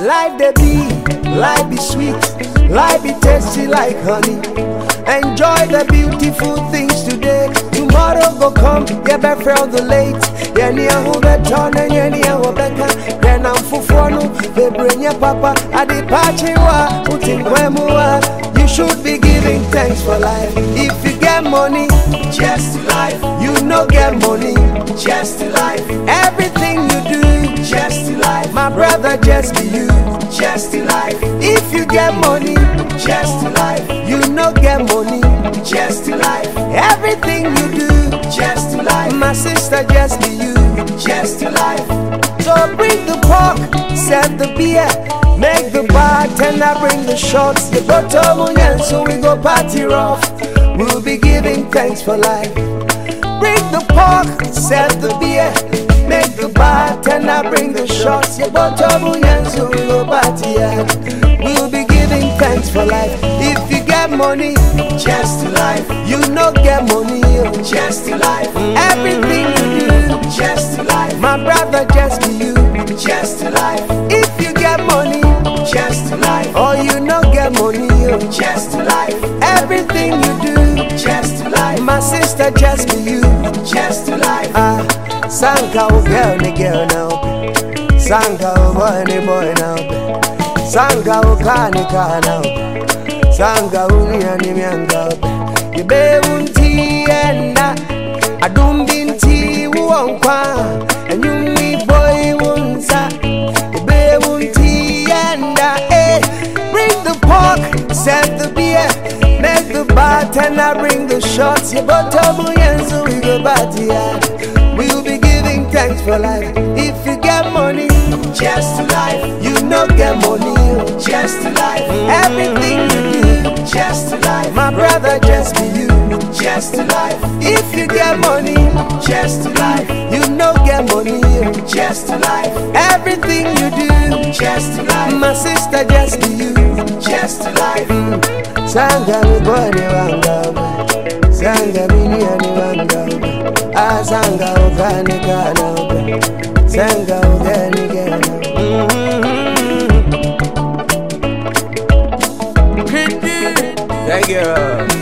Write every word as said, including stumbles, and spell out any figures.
Life they be, life be sweet, life be tasty like honey. Enjoy the beautiful things today. Tomorrow go come, yeah, be from the late. Yeah, near who be turn and yeah, near who be can. Then I'm fufuano, they bring your papa. I di pachiwa, utin kwemua. You should be giving thanks for life. If you get money, just to life. You no get money, just to life. Everything you do, just to life. My brother, just be you, just to life. If you get money, just to life. You no get money, just to life. Everything you do, just to life. My sister, just be you, just to life. So bring the pork, set the beer, make the bartender bring the shots. The bottom onion, so we go party rough. We'll be giving thanks for life. Bring the pork, set the beer, make the bartender bring the shots. The bottom onion, so we go party hard. We'll be giving thanks for life. If you get money, just to life. You no get money, just to life. Everything you do, just to life. My brother, just be you, just to life. If you get money, just to life. Or you no get money, just to life. Everything you do, just to life. My sister, just be you, just to life. Ah, Sanka o girl, ni girl now. Sanka o boy, ni boy now. Sanka o car, ni car now. Sanka o ni ani mianga. Ibe unti enda, adumbinti uonkwa, enyumi boy unsa. Ibe unti enda, eh. Bring the pork, set the beer, make the bartender bring the shots. You bottom onion, so we go party hard. We'll be giving thanks for life. If you get money, just to life. You no get money, just to life. Everything you do, just to life. My brother, just be you, just to life. If you get money, just to life. You no get money, just to life. Everything you do, just to life. My sister, just be you, just to life. Sanga mi boy ni wanga, sanga mi ni ani wanga. Ah, sanga ogani kana, sanga ogani kana. Thank you.